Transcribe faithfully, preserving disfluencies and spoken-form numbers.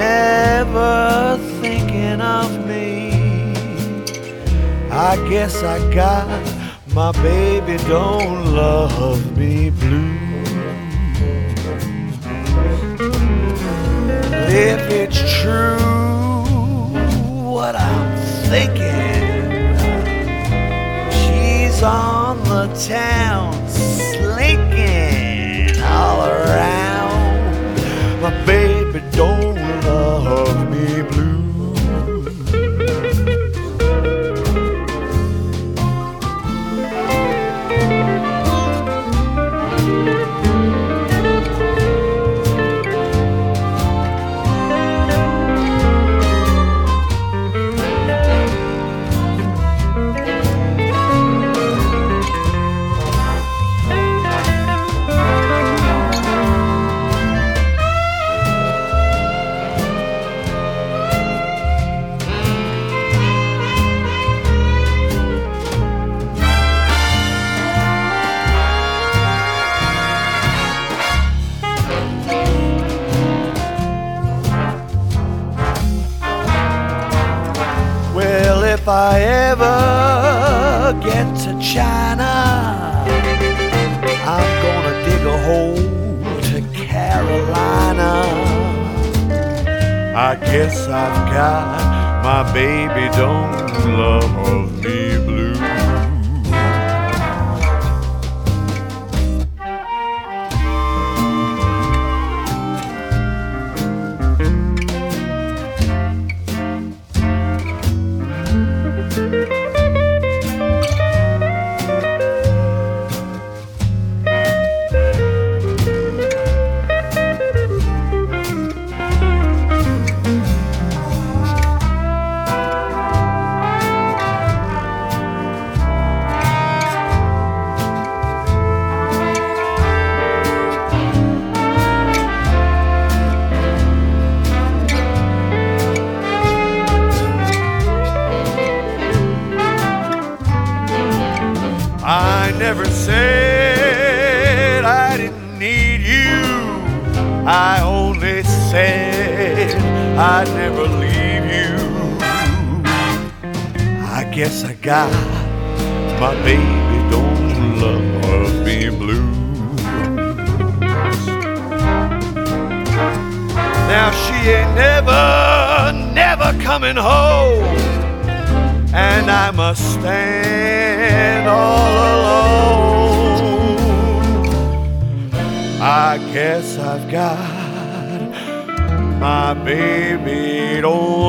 never thinking of me. I guess I got my baby don't love me blue. If it's true what I'm thinking, she's on the town slinking all around. My baby don't love me blue. If I ever get to China, I'm gonna dig a hole to Carolina. I guess I've got my baby don't love me blue. I never said I didn't need you. I only said I'd never leave you. I guess I got my baby don't love me blues. Now she ain't never, never coming home, and I must stand all alone. I guess I've got my baby don't